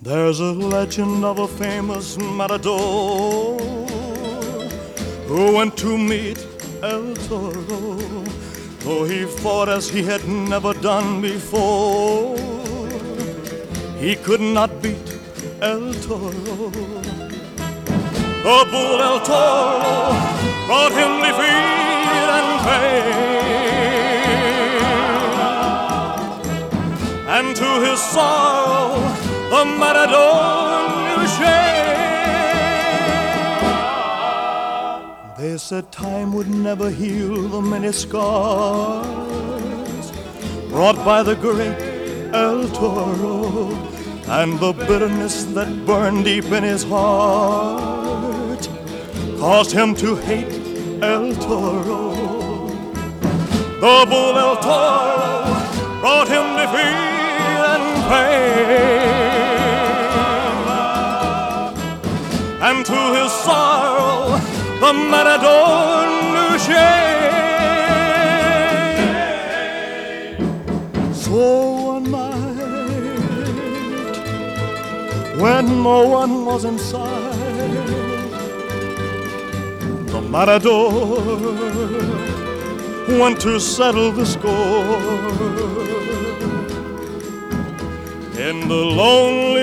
There's a legend of a famous matador who went to meet El Toro. Though he fought as he had never done before, he could not beat El Toro. The bull El Toro brought him defeat and pain, and to his sorrow the matador knew shame. They said time would never heal the many scars brought by the great El Toro, and the bitterness that burned deep in his heart caused him to hate El Toro. The bull El Toro brought him defeat and pain, and to his sorrow the matador knew shame. So one night, when no one was inside, the matador went to settle the score. In the lonely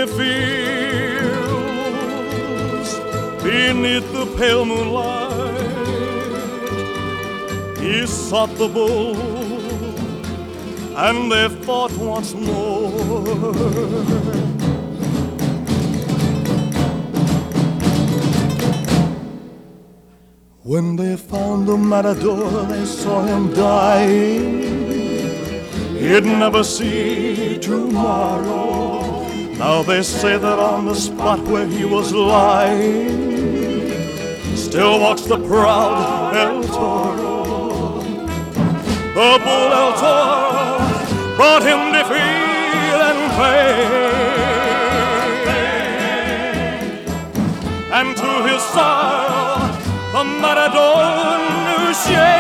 fields beneath the pale moonlight, he sought the bull and they fought once more. When they found the matador, they saw him dying. He'd never see tomorrow. Now they say that on the spot where he was lying still walks the proud El Toro. The bull El Toro brought him defeat and pain, and to his sorrow the matador knew shame.